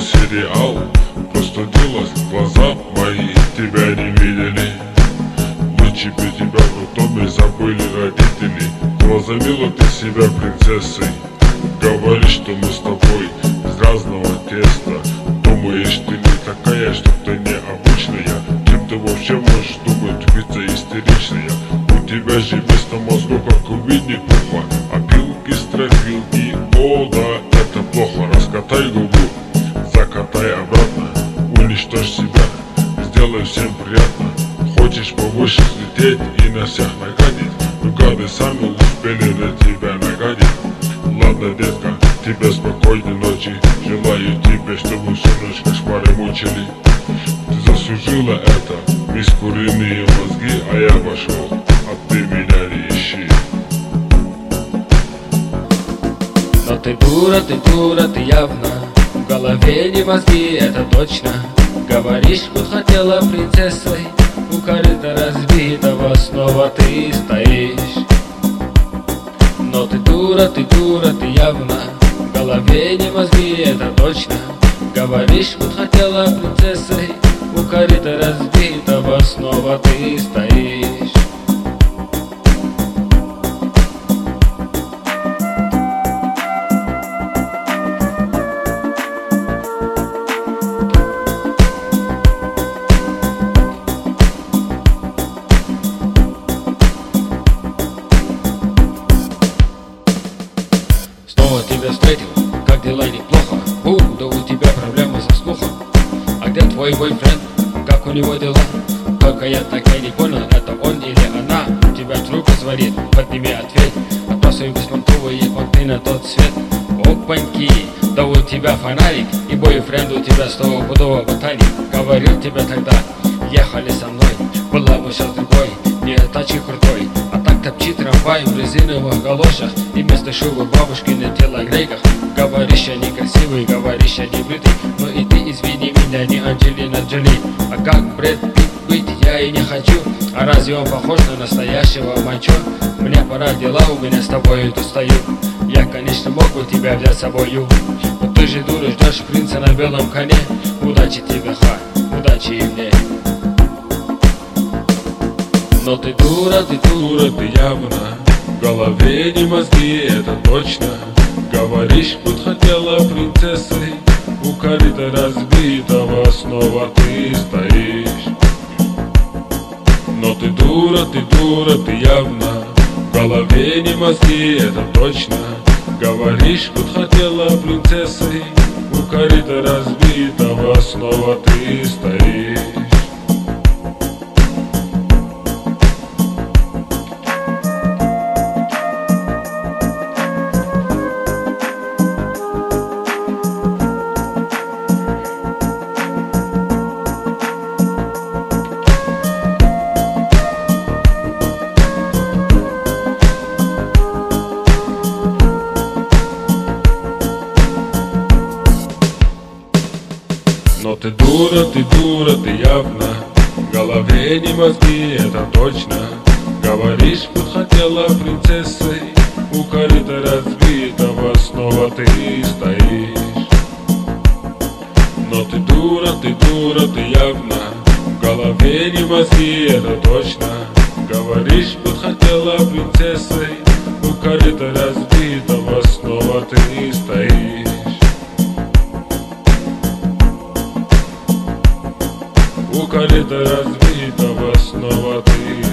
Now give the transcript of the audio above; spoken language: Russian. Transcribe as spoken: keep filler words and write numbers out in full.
сериал. Простудилась, глаза мои тебя не видели. Ночи при тебя в доме забыли родители. Возомнила ты себя принцессой. Говоришь, что мы с тобой из разного теста. Думаешь, ты не такая, что ты необычная. Кем ты вообще можешь думать, тупица истеричная? У тебя же вместо мозгов, как у Винни-Пуха, опилки, стропилки. О, да, это плохо. Раскатай губу, закатай обратно. Уничтожь себя, сделай всем приятно. Хочешь повыше взлететь и на всех нагадить? Ну гады сами успели на тебя нагадить. Ладно, детка, тебе спокойной ночи. Желаю тебе, чтобы всю ночь кошмары мучили. Ты заслужила это, мисс куриные мозги. А я пошел, а ты меня не ищи. Но ты дура, ты дура, ты явно. В голове не мозги, это точно. Говоришь, что хотела принцессой. У корыта разбитого снова ты стоишь. Но ты дура, ты дура, ты явно. В голове не мозги, это точно. Говоришь, что хотела принцессой. У корыта разбитого снова ты стоишь. Снова тебя встретил, как дела, неплохо. У, да у тебя проблемы со слухом. А где твой бойфренд, как у него дела? Только я так и не понял, это он или она. Тебя трубку звонит, подними, ответь. Отбрасывай беспонтовые понты на тот свет. Опаньки, да у тебя фонарик. И бойфренд у тебя стопудово ботаник. Говорил тебе тогда, ехали со мной. Была бы сейчас другой, не тачки крутой. А так топчи трамвай в резиновых галошах. И вместо шубы бабушки на телогрейках. Говоришь, я некрасивый, говоришь, я не бритый. Но и ты извини меня, не Анджелина Джоли. А как Брэд Питт быть я и не хочу. А разве он похож на настоящего мачо? Мне пора, дела у меня с тобой тут стою. Я, конечно, мог бы тебя взять с собою. Но ты же дура, ждешь принца на белом коне. Удачи тебе, ха, удачи и мне. Но ты дура, ты дура, ты явно. В голове не мозги, это точно. Говоришь, будь хотела принцессой. У корыта разбитого снова ты стоишь. Но ты дура, ты дура, ты явно. В голове не мозги, это точно. Говоришь, будь хотела принцессой. У корыта разбитого снова ты стоишь. Но ты дура, ты дура, ты явно. В голове не мозги, это точно. Говоришь, будь хотела принцессой. У корыта разбитого снова ты стоишь. Но ты дура, ты дура, ты явно. В голове не мозги, это точно. Говоришь, будь хотела принцессой. У корыта разбитого снова ты стоишь. У корыта разбитого снова ты